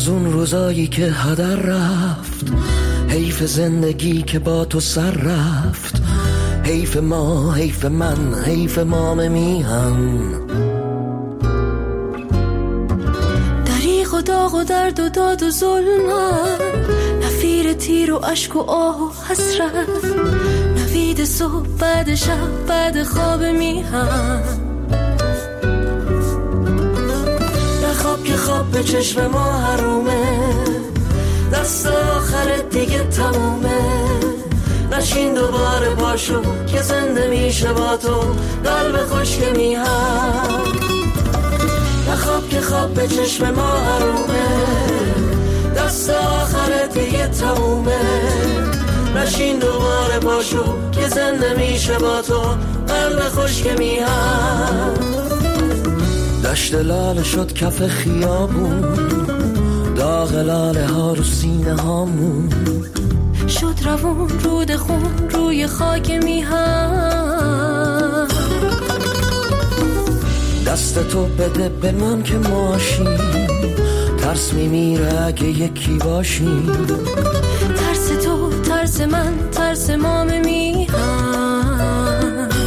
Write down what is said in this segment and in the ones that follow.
از اون روزایی که هدر رفت، حیف زندگی که با تو سر رفت، حیف ما، حیف من، حیف مام میهن. دریغ و داغ و درد و داد و ظلمت، نفیر تیر و عشق و آه و حسرت، نوید صبح بعد شب بعد خواب میهن. نخواب که خواب به چشم ما حرومه، دست آخرت دیگه تمومه. نشین دوباره پاشو که زنده میشه با تو قلب خشک میهن. نخواب که خواب به چشم ما حرومه، دست آخرت دیگه تمومه. نشین دوباره پاشو که زنده میشه با تو قلب خشک میهن. دشت لاله شد کف خیابون، داغ لاله ها رو سینه هامون، شد روون رود خون روی خاک میهن. دست تو بده به من که ماشیم، ترس میمیره اگه یکی باشیم. ترس تو، ترس من، ترس مام میهن.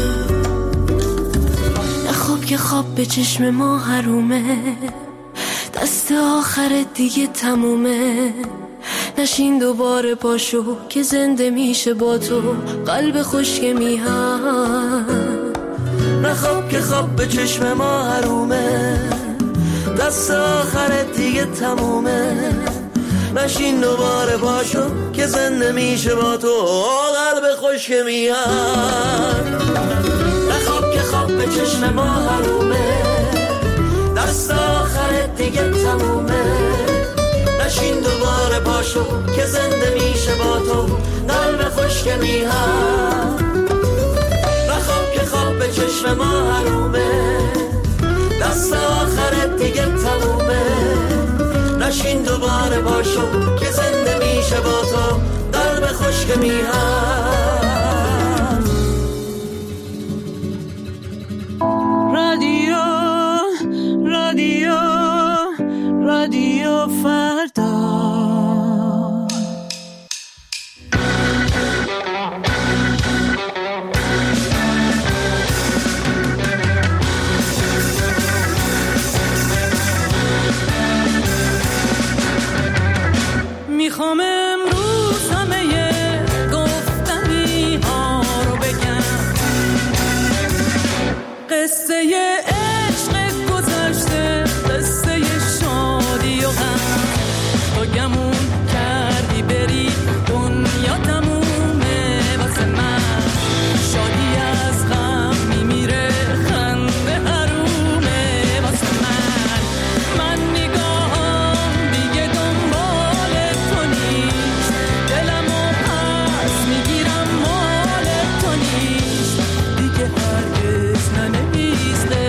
نخواب که خواب به چشم ما حرومه، دست آخر دیگه تمومه. نشین دوباره پاشو که زنده میشه با تو قلب خشک میهن. نخواب که خواب به چشم ما حرومه، دست آخرت دیگه تمومه. نشین دوباره پاشو که زنده میشه با تو قلب خشک میهن. نخواب که خواب به چشم ما حرومه، دست آخرت دیگه تمومه. نشین دوباره پاشو که زنده میشه با تو قلب خشک میهن. نخواب که خواب به چشم ما حرومه، دست آخرت دیگه تمومه. نشین دوباره پاشو که زنده میشه با تو قلب خشک میهن. رادیو رادیو رادیو فردا. میخوام امروز همه گفتنی ها رو بگم، قصه عشق گذشته، قصه شادی و غم. تو گمون کردی بری دنیا تمومه واسه من، شادی از غم میمیره خنده حرومه واسه من. من نگاهم دیگه دنبال تو نیست، دلمو پس میگیرم مال تو نیست، دیگه هرگز ننویسته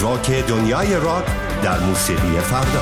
راک دنیای راک در موسیقی فردا.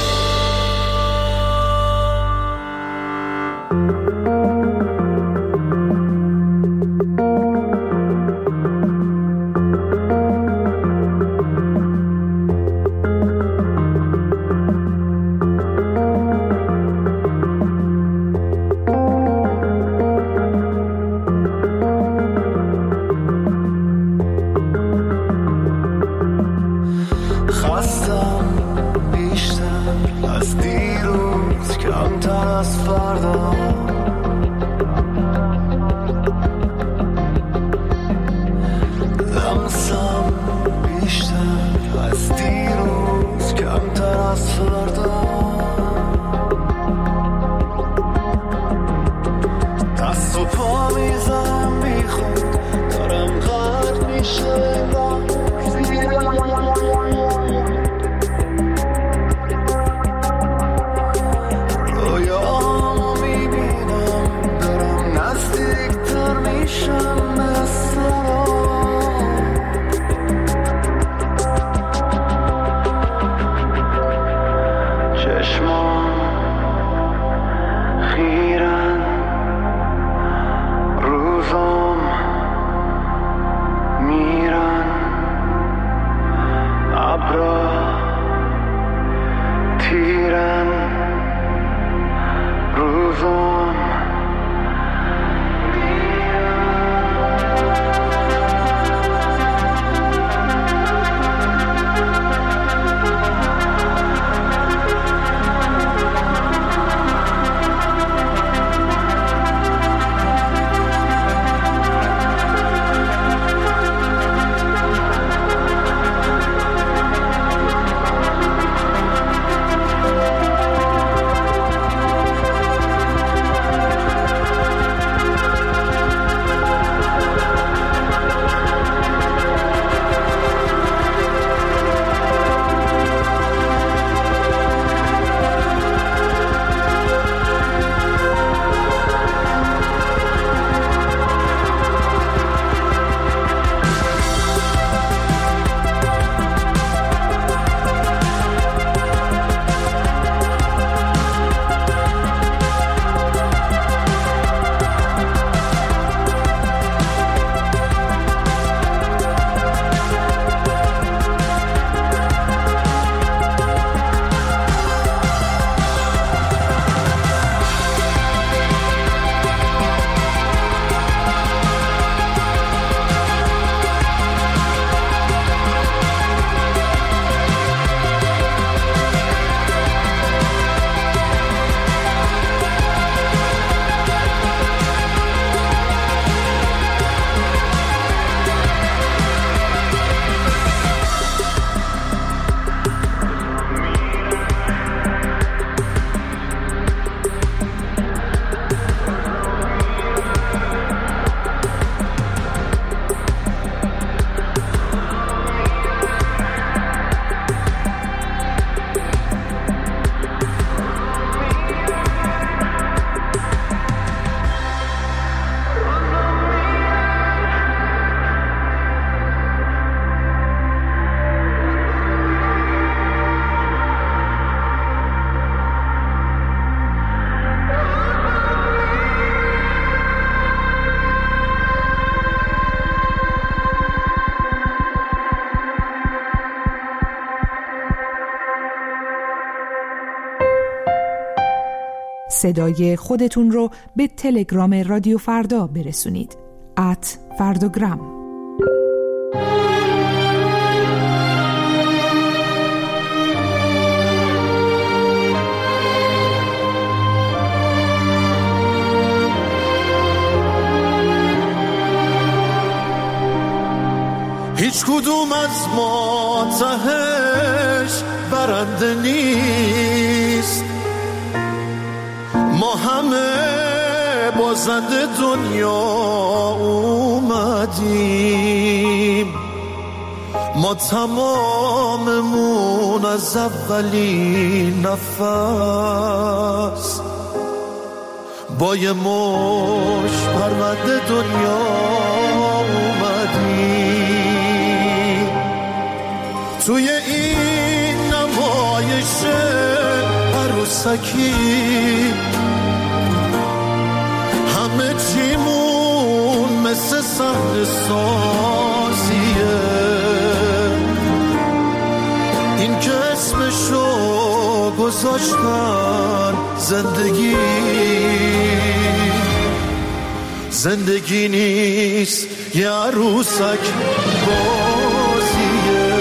صدای خودتون رو به تلگرام رادیو فردا برسونید. @فرداگرام. هیچ کدوم از ما تهش برنده نیست، ما همه بازنده دنیا اومدیم، ما تماممون از اولین نفس با یه مش پرونده دنیا اومدیم. توی این نمایش عروسکی همه چیمون مثل صحنه سازیه، این که اسمشو گذاشتن زندگی نیست یه عروسک بازیه.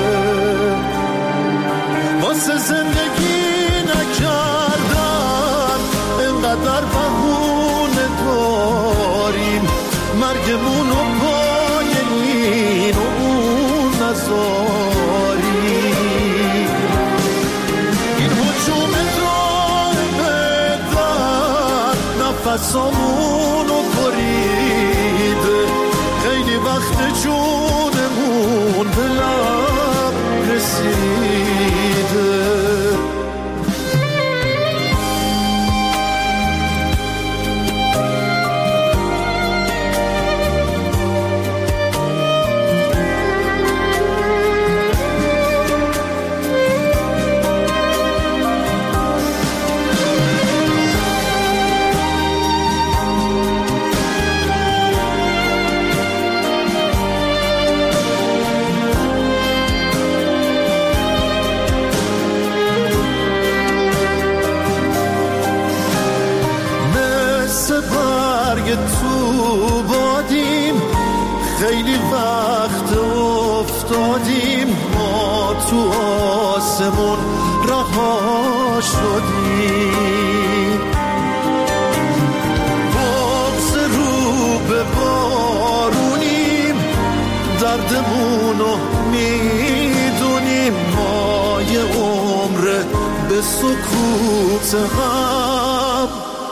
واسه زندگی نکردن انقدر بهونه داریم، مرگمونو پای این و اون نذاریم. این هجوم دار بدن نفسامونو بریده، خیلی وقت جونمون به لب رسیده. تو بادیم خیلی وقت افتادیم، ما تو آسمون رها شدیم. بغض رو به بارونیم، دردمونو میدونیم، ما یه عمر به سکوت هم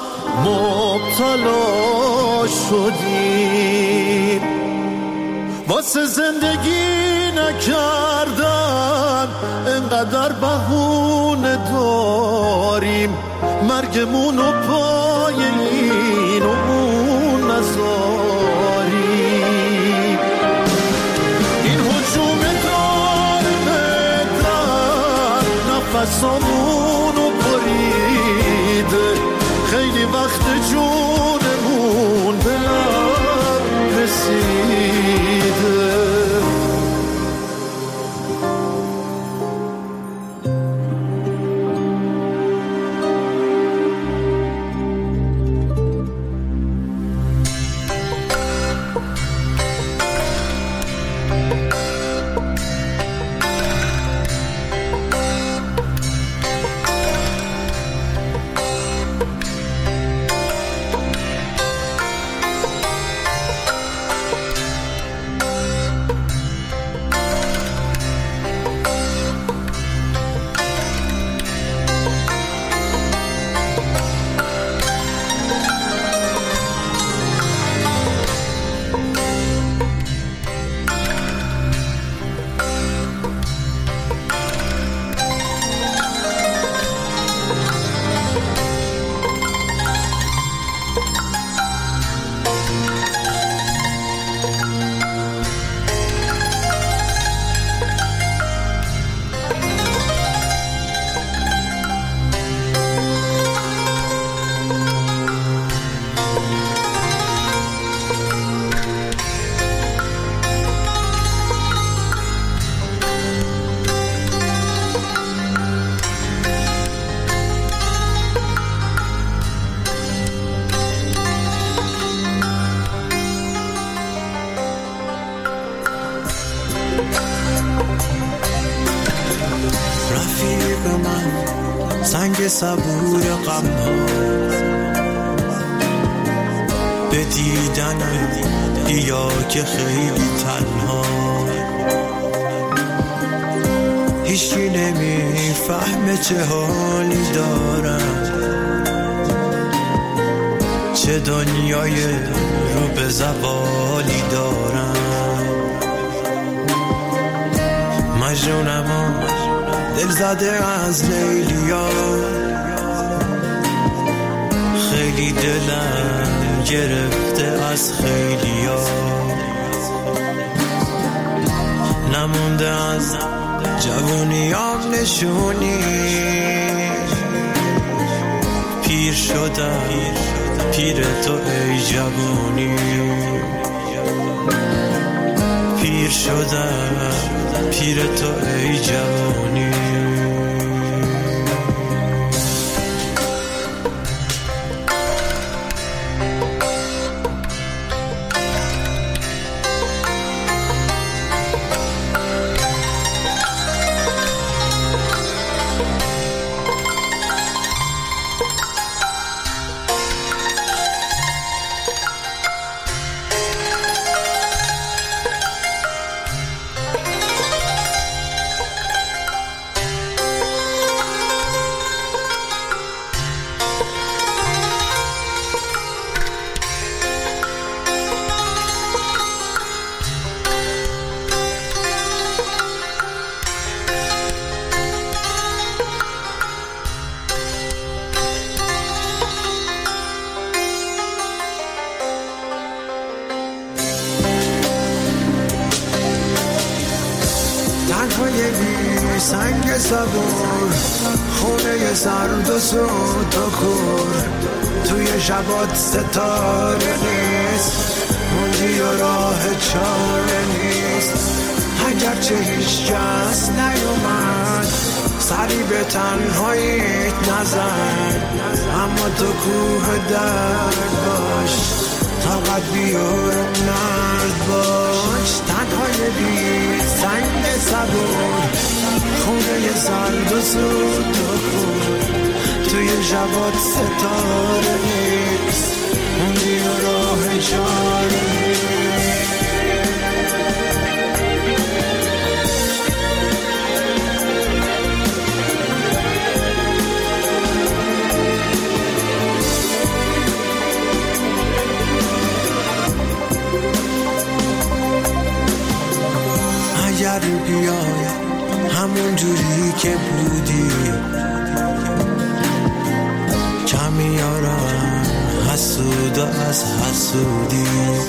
مبتلا شدیم. واسه زندگی نکردن انقدر بهونه داریم، مرگمونو پای این و اون نذاریم. این هجوم دار بدن نفسامونو بریده، خیلی وقت جونمون به لب رسیده. سنگ صبور غم ها به دیدنم یا که خیلی تنها، هیچی نمیفهمه چه حالی دارم، چه دنیای رو به زوالی دارم. مجنونم دل زده از لیلیا، خیلی دلم گرفته از خیلیا، نمونده از جوونیام نشونی. پیر شدم پیر تو ای جوونی، پیر شدم پیر تو ای جوونی. سنگ صبور خونه سرد و سود و کور، توی شبات ستاره نیست، موندی و راه چاره نیست. اگرچه هیچ کس نیومد سری به تنهاییت نزد، اما تو کوه درد باش، طاقت بیار مرد باش. تنهای بی سنگ صبور خونه سرد و سود و کور، توی شبات ستاره نیست، موندی و راه چاره نیست. اگر بیای همون جوری که بودی، کمیارم حسود و از حسودی.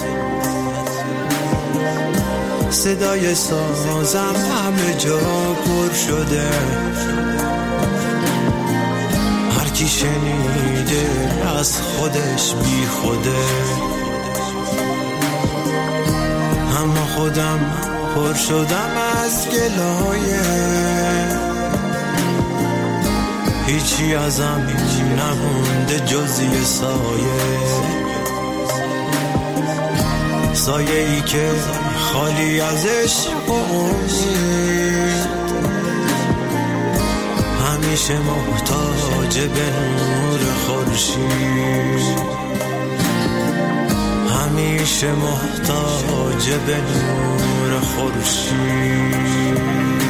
صدای سازم همه جا پر شده، هر کی شنیده از خودش بی خوده. اما خودم پر شدم از گلایه، هیچی ازم نمونده جز یه سایه، سایه ای که خالی از عشق و امید، همیشه محتاج به نور خورشید، همیشه محتاج به نور خورشید.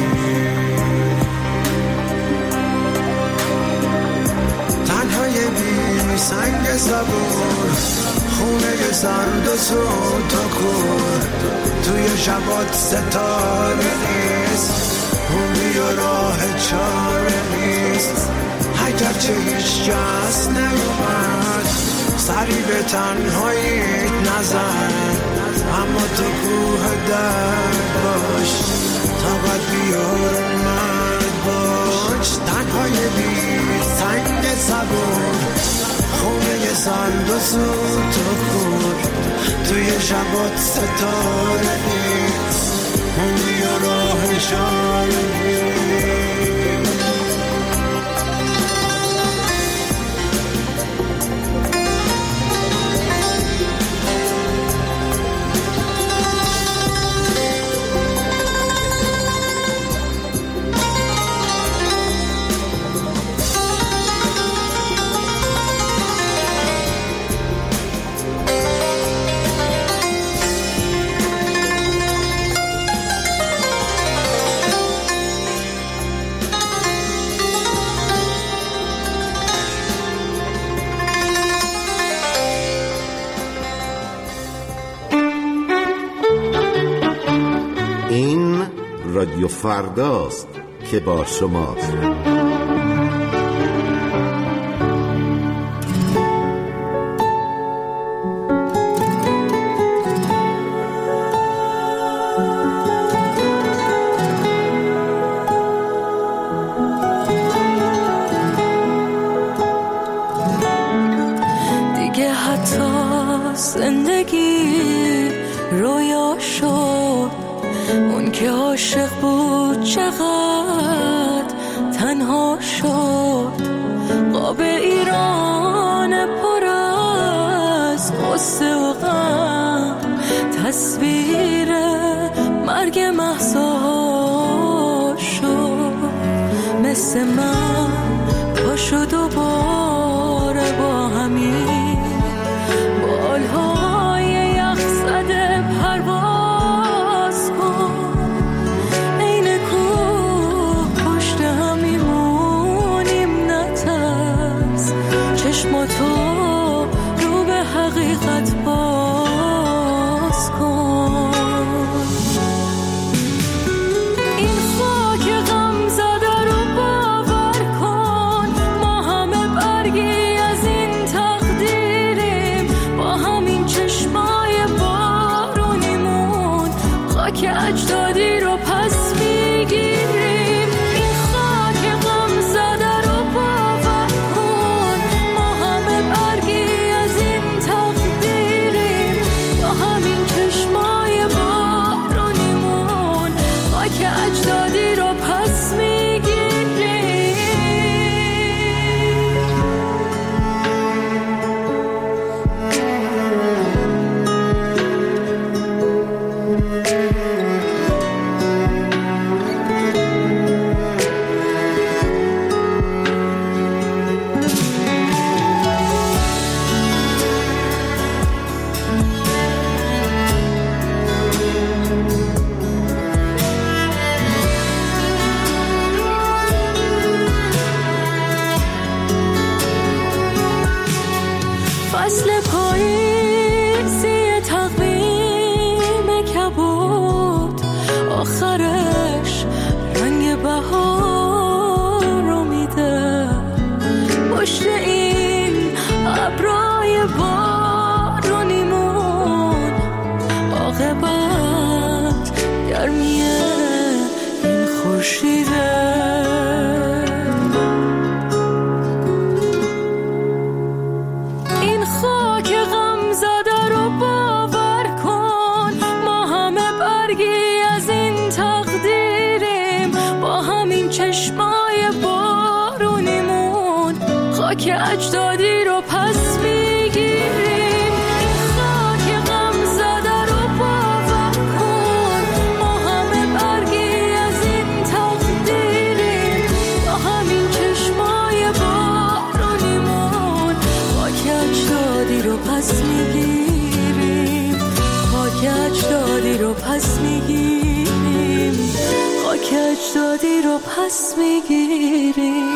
تنهای بی سنگ صبور خونه سرد و سود و کور، توی شبات ستاره نیست، موندی و راه چاره نیست. اگرچه هیچ کس نیومد سری به تنهاییت نزد، اما تو کوه درد باش، طاقت بیار مرد باش. تنهای بی سنگ صبور خونه سرد و سود و کور، توی شبات ستاره نیست، موندی و راه چاره نیست. رادیو فرداست که با شماست. زندگی رویا شد. اون که عاشق بود چقدر تنها شد. قاب ایران پر از قصه و غم، تصویر مرگ مهسا شد. مثل من پاشو دوباره با همین بالهای یخ زده پرواز کن. این کوه پشت هم میمونیم نترس، چشماتو رو به حقیقت باز کن. این خاک غم زده رو باور کن، ما همه برگی از این تقدیریم. با همین چشمای بارونیمون خاک اجدادی رو پس میگیریم. این خاک غم زده رو باور کن، ما همه برگی از این تقدیریم. با همین چشمای بارونیمون خاک اجدادی رو پس میگیریم. فصل پاییزی تقویم کبود، آخرش رنگ بهار رو میده. پشت این ابرای بارونیمون عاقبت گرمیه این خورشیده. این خاک غم زده رو باور کن، ما همه برگی از این تقدیریم. با همین چشمای بارونیمون خاک اجدادی رو پس میگیریم. این خاک غم زده رو باور کن، ما همه برگی از این تقدیریم. با همین چشمای بارونیمون خاک اجدادی رو پس میگیریم. خاک اجدادی رو پس میگیریم. خاک اجدادی رو پس میگیریم.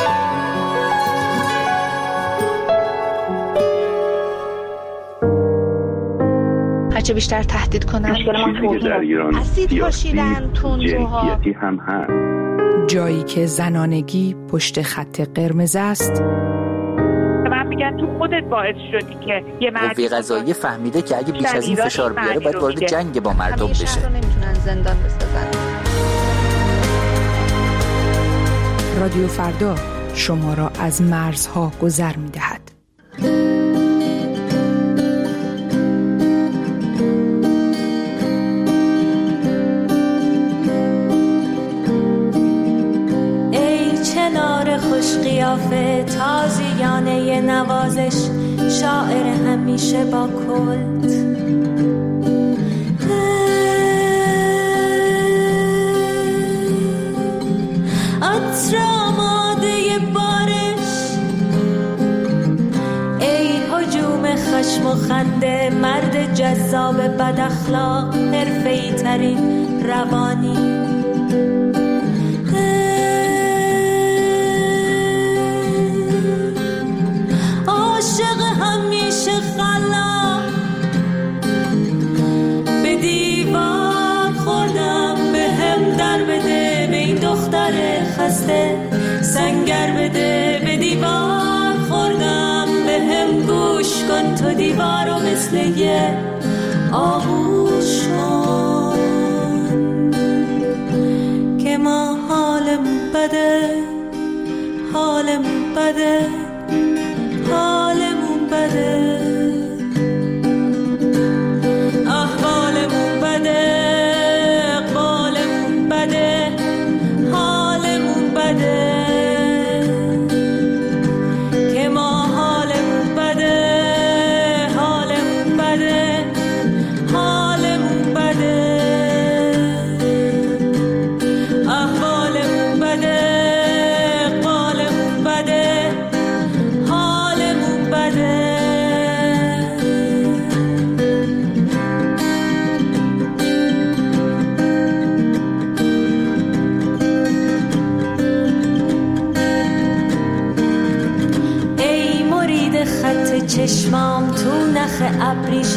هرچه بیشتر تهدید کنن اسید پاشیدن تندروها هم هست. جایی که زنانگی پشت خط قرمز است. من میگن تو خودت باعث شدی که یه قوه قضاییه فهمیده که اگه بیش از این فشار بیاره باید وارد جنگ با مردم بشه. همیشه نمیتونن زندان بسازن. رادیو فردا شما را از مرزها گذر می‌دهد. خوش قیافه تازیانه نوازش، شاعر همیشه با کلت. عطر آماده بارش، ای هجوم خشم و خنده، مرد جذاب بد اخلاق، حرفه‌ای ترین روانی. عاشق همیشه خلاق، به دیوار خوردم، به هم در بده، به این دختر خسته سنگر بده. به دیوار خوردم، به هم گوش کن، تو دیوار رو مثل یه آغوش کن. که ما حالمون بده، حالمون بده، حالمون بده.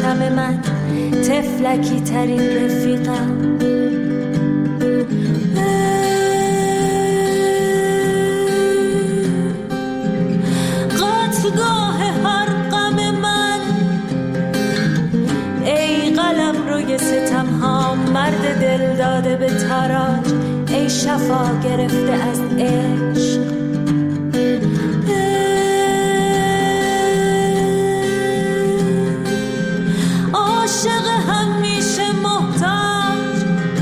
شکم من تفلکی ترین رفیقم. قطعگاه هر غم من ای قلم روی ستم ها، مرد دل داده به تاراج، ای شفا گرفته از عشق. عاشق همیشه محتاج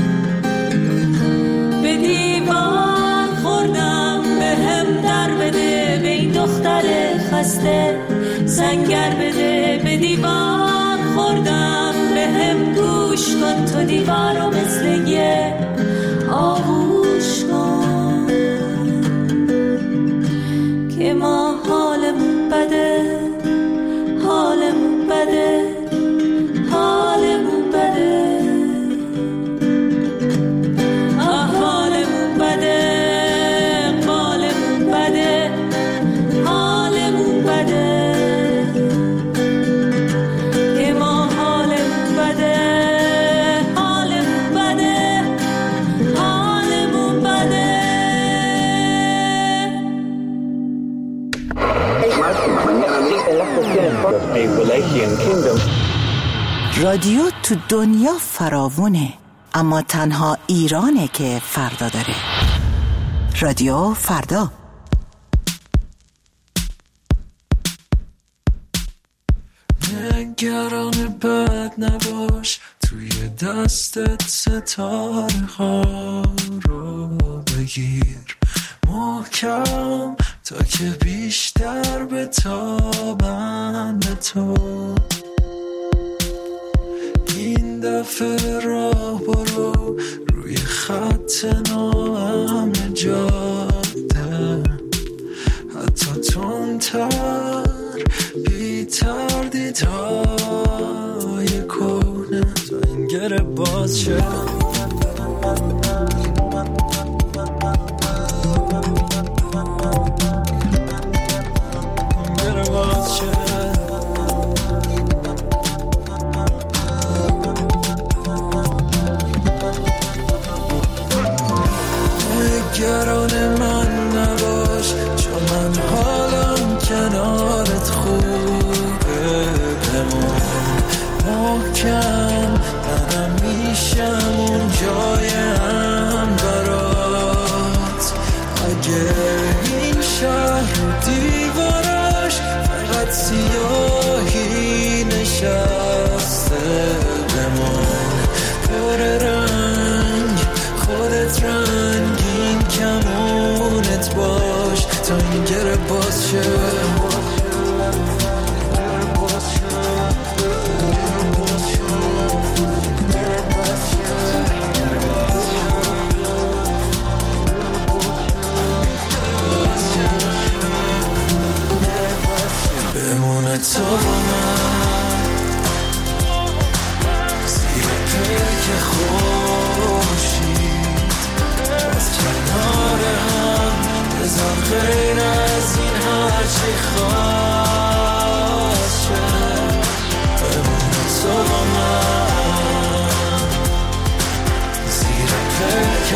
به دیوار خوردم، به هم در بده به این دختر خسته، سنگر بده به دیوار خوردم، به هم گوش کن تو دیوارو مثل یه آغوش کن که ما حالمون بده، حالمون بده، حالمون بده، حالمون بده، حالمون بده، حالمون بده که ما حالمون بده، حالمون بده، حالمون بده. رادیو تو دنیا فراوونه، اما تنها ایرانه که فردا داره. رادیو فردا. نگران بد نباش، توی دستت ستاره ها رو بگیر محکم تا که بیشتر بتابن به تو. این دفعه راه برو روی خط ناامن جاده، حتی تندتر بی تردیدهای کهنه تا این گره باز شه. نگران من نباش، چون من حالم کنارت خوبه، بمون محکم، منم میشم اون جایم برات. اگه این شهر دیوارش فقط سیاهی نشسته، بمون پر رنگ، خودت رنگین کمونت باش تا این گره باز شه. بمونه تو با من زیر پرک خورشید، باز کنار هم بذار غیر از این هرچی خواست شه. بمونه تو با من زیر پرک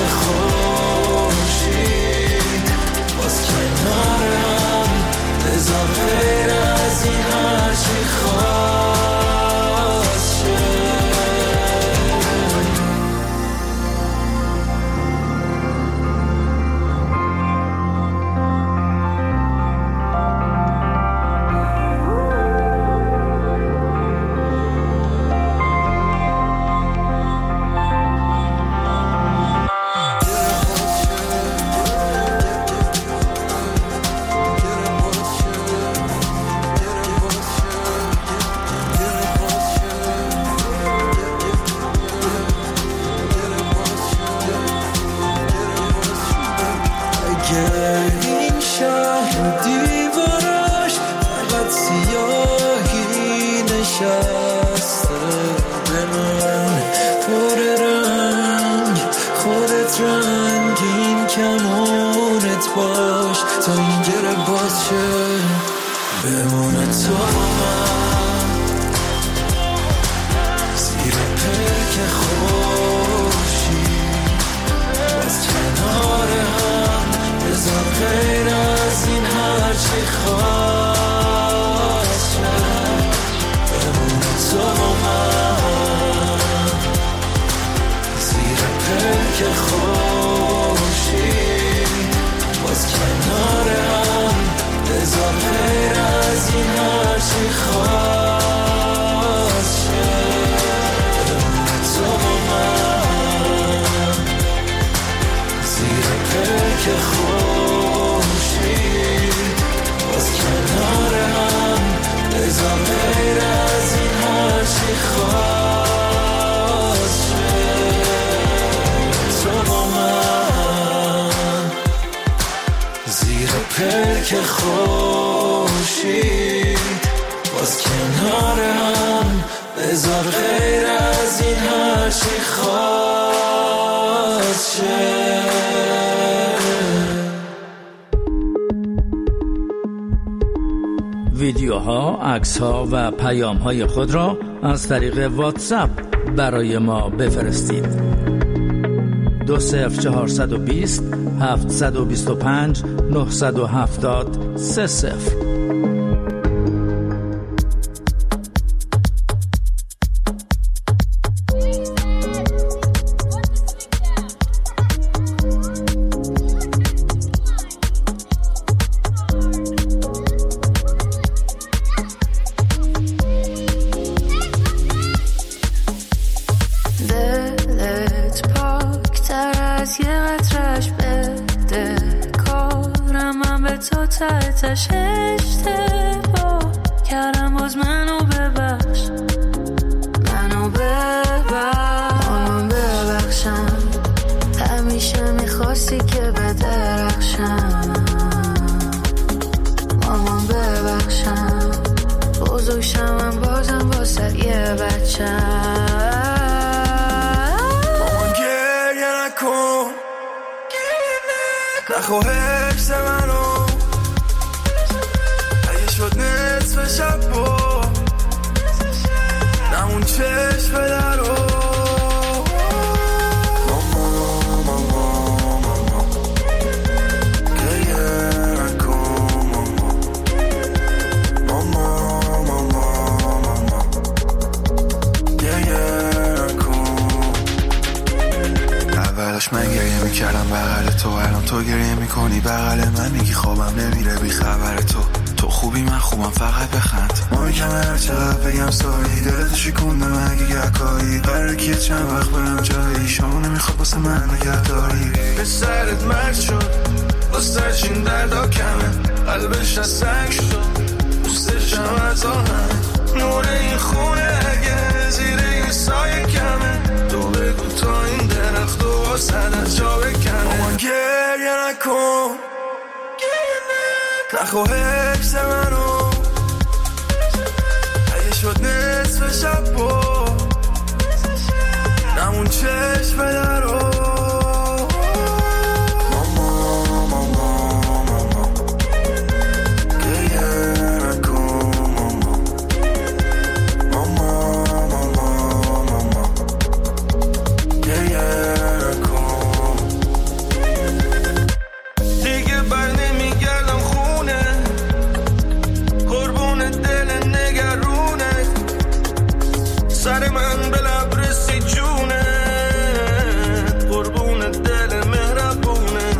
خورشید، باز کنار هم بذار غیر از این هرچی خواست شه. این شهر دیوارش فقط سیاهی نشسته، به من پر رنگ، خودت رنگین کمونت باش تا این گره باز شه. بمونه تو من که خورشید باز کنار هم بذار غیر از این هرچی خواست شه تو با من زیر پلک خورشید باز کنار هم بذار غیر از این هرچی خواست شه تو با من زیر پلک خورشید باز کنار هم بذار غیر از این هرچی خواست شه. ویدیوها، عکس‌ها و پیام‌های خود را از طریق واتساپ برای ما بفرستید. 20420 725 970 30. اشتباه کردم باز منو ببخش منو ببخشم همیشه میخواستی که بدرخشم مامان ببخشم بزرگ شم بازم واسه یه بچم مامان گریه نکن نخواه حفظ منو شد نصف شب با نمون چشم درو ماما گریه نکن ماما گریه نکن. اولش من گریه میکردم بغل تو الان تو گریه میکنی بغل من میگی خوابم نمیره بی خبر تو خوبی من خوبم فقط بخند ما میگم هر چقدر بگم سایی دلتو شکونده مگه گکایی قراره که چند وقت برم جایی شما نمیخواد باسه من نگه داری به سرت مرد شد باسه چین دردا کمه قلبش از سنگ شد دوستشم از آهن نور این خونه اگه زیر این سایه کمه تو بگو تا این درخت و واسه از جا بکنه مامان گریه نکن نخواه حفظ منو اگه شد نصف شب با نمون چشم درو ماما گریه نکن ماما گریه نکن دیگه بر نمیگردم خونه قربون دل نگرونه سر من به لب رسی جونه قربون دل مهربونه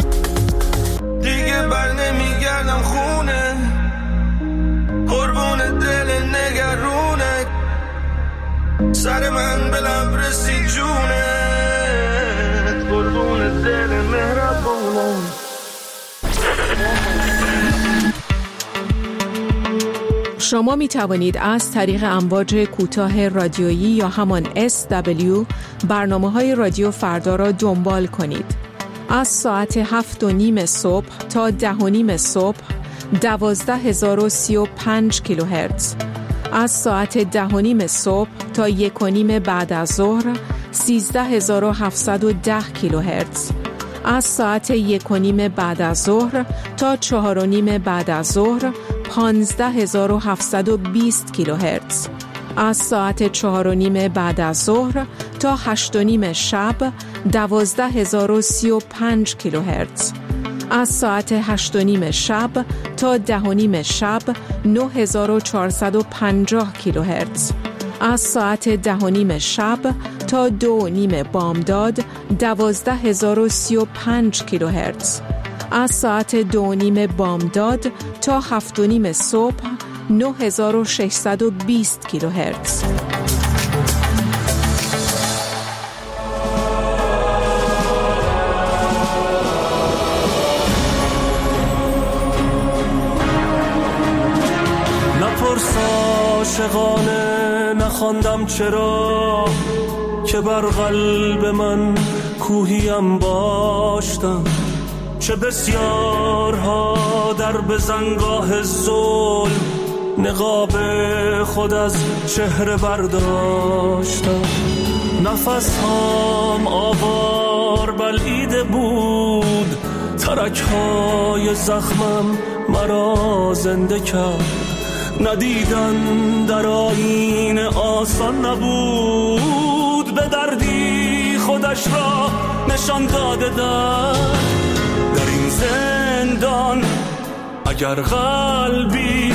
دیگه بر نمیگردم خونه قربون دل نگرونه سر من به لب رسی جونه قربون دل مهربونه. شما می توانید از طریق امواج کوتاه رادیویی یا همان SW برنامه‌های رادیو فردا را دنبال کنید. از ساعت 7:30 صبح تا 10:30 صبح 12035 کیلوهرتز. از ساعت 10:30 صبح تا 1:30 بعد از ظهر 13710 کیلوهرتز. از ساعت 1:30 بعد از ظهر تا 4:30 بعد از ظهر 15720 کیلوهرتز. از ساعت 4:30 بعد از ظهر تا 8:30 شب 12035 کیلوهرتز. از ساعت 8:30 شب تا 10:30 شب 9450 کیلوهرتز. از ساعت 10:30 شب تا 2:30 بامداد 12035 کیلوهرتز. از ساعت 2:30 بامداد تا 7:30 صبح 9620 کیلوهرتز. نپرس عاشقانه نخواندم چرا که بر قلب من کوهیم باشتم، چه بسیارها در بزنگاه ظلم نقاب خود از چهره برداشتم. نفسهام آوار بلعیده بود، ترکهای زخمم مرا زنده کرد. ندیدن در آیین آسان نبود، به دردی خودش را نشان داده در این زندان. اگر قلبی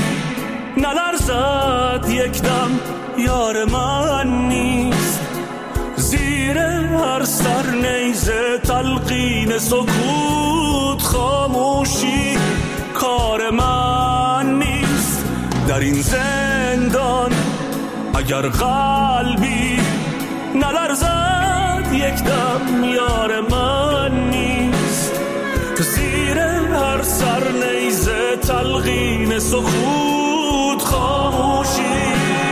نلرزد یک دم یار من نیست، زیر هر سر نیزه تلقین سکوت خاموشی کار من نیست. در این زندان اگر قلبی نلرزد یک دم یار من نیست، زیر هر سر نیزه تلقین سکوت خاموشی.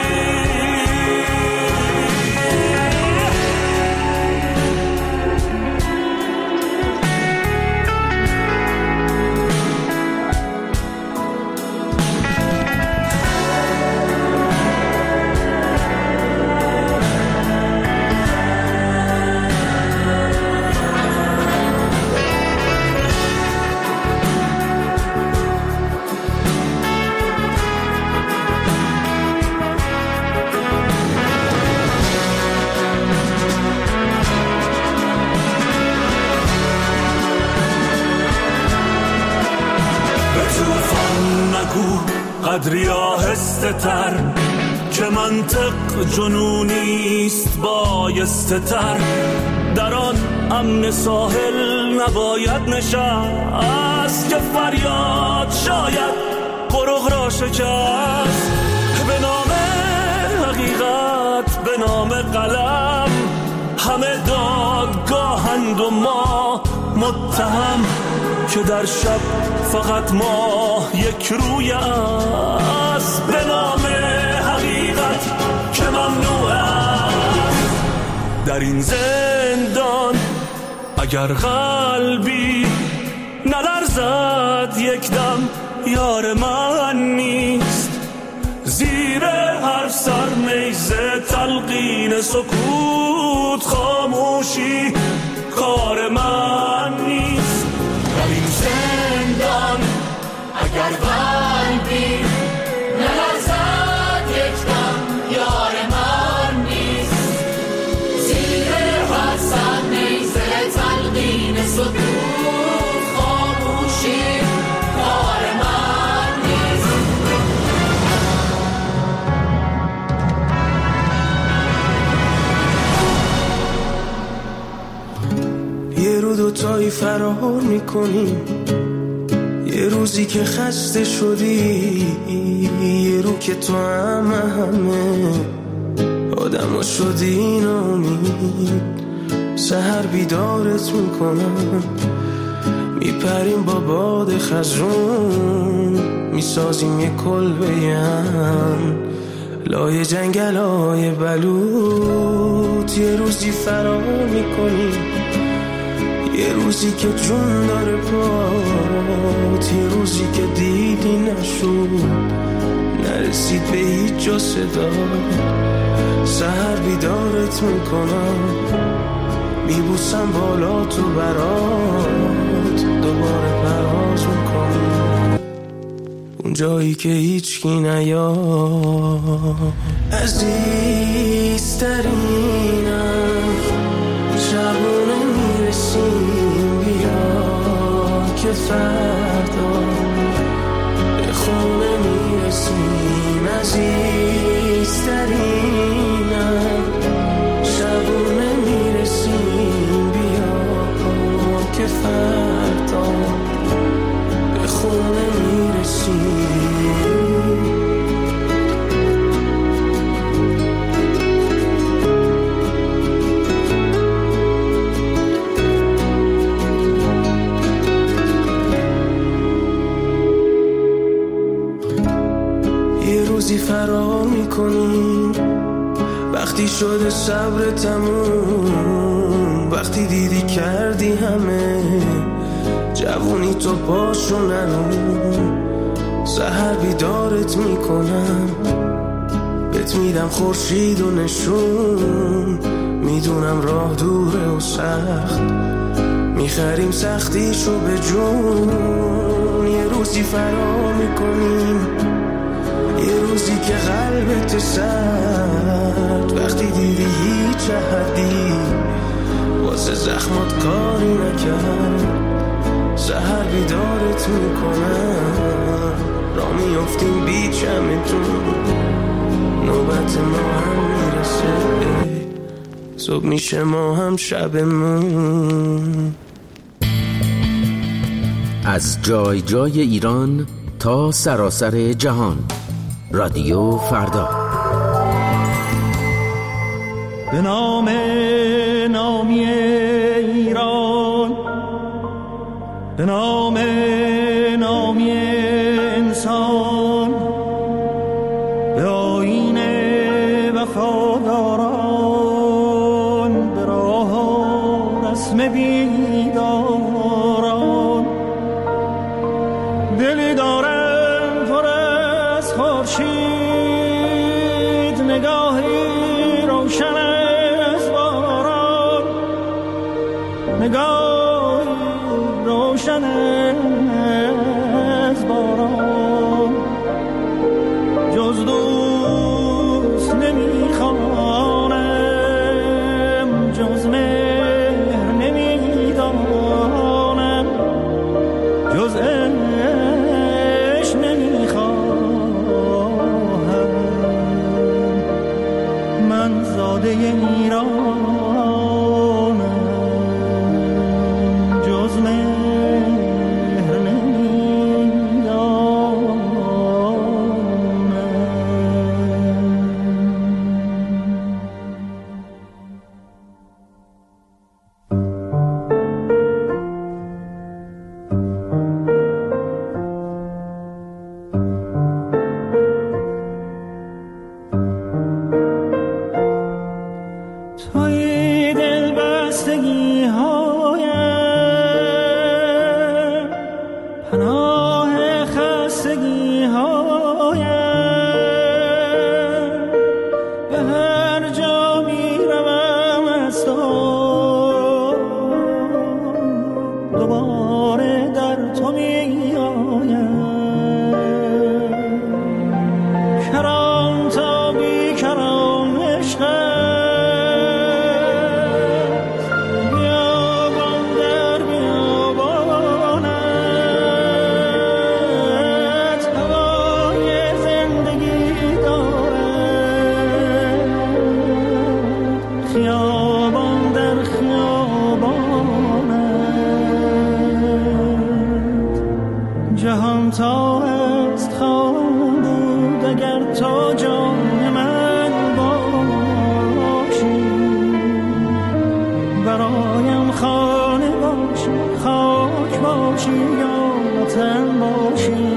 قدری آهسته تر که منطق جنونیست بایسته تر. در آن امن ساحل نباید نشست که فریاد شاید قرق را شکست. به نام حقیقت به نام قلم همه دادگاهند و ما متهم که در شب فقط ما یک روی است. به نام حقیقت که ممنوع است در این زندان اگر قلبی نلرزد یک دم یار من نیست، زیر هر سر نیزه تلقین سکوت خاموشی کار من نیست. در این زندان اگر قلبی نلرزد یک دم یار من نیست، زیر هر سر نیزه تلقین سکوت خاموشی کار من نیست. یه رو دوتایی فرار میکنیم، یه روزی که خسته شدی، یه رو که تو همه آدم شدی نامید. سحر بیدارت میکنم، میپریم با باد خزرون، میسازیم یه کلبه‌ام لای جنگلای بلوط. یه روزی فرار میکنیم، یه روزی که جون داره پات، یه روزی که دیدی نشد نرسید به هیچ جا صدا. سحر بیدارت میکنم، میبوسم بالا تو برات، دوباره پرواز میکنم اون جایی که هیچکی نیاد. عزیزترینم شبونه میرسیم، بیا که فردا به خونه میرسیم. عزیزترینم صبر تموم وقتی دیدی کردی همه جوونی تو پاشو نرون سحر بیدارت میکنم بهت میدم خورشید و نشون میدونم راه دوره و سخت میخریم سختیشو به جون یه روزی فرا میکنیم یه روزی که قلبت سرد وقتی دیدی هیچ حدی واسه زخمات کاری نکرد سحر بیدارت میکنم را میافتیم بیچمتون نوبت ما هم میرسه صبح میشه ما هم شبمون از جای جای ایران تا سراسر جهان رادیو فردا به نام نامی ایران به نام نامی انسان به آیین وفاداران به راه رسم بیداران دلی دارم پر از خورشید نگاهی روشن از باران نگاهی روشن از باران جز دوست نمیخوانم جز مهر نمیدانم جز عشق نمیخواهم من زاده ایرانم جز مهر نمیدانم توی دل بستگی هایم پناه خستگی هایم به هر جا می روم از تو دوباره در تو می آیم کران تا بی کران عشقم جهان تا است خواهم بود اگر تو جان من باشی برایم خانه باشی خاک باشی یا وطن باشی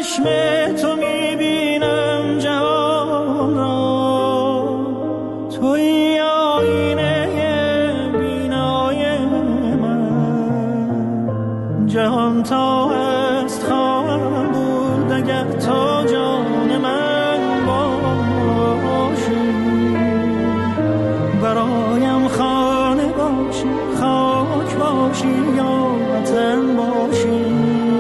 چشم تو میبینم جهان را، توی آینه بینای من. جهان تا هست خواهم بود اگر تا جان من باشی، برایم خانه باشی، خاک باشی یا وطن باشی.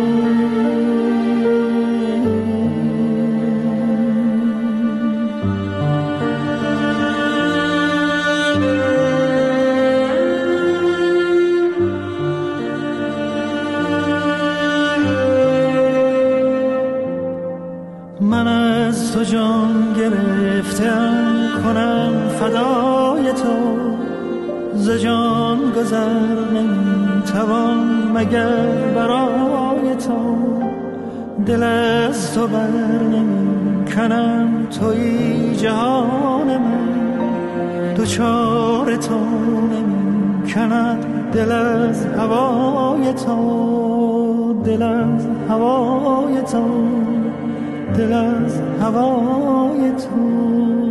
من از تو جان گرفتم کنم فدای تو، ز جان گذر نمیتوان مگر برای تو. دل از تو بر نمی کنم، توی جهان من. دوچار تو نمی کند دل از هوای تو، دل از هوای تو، دل از هوای تو.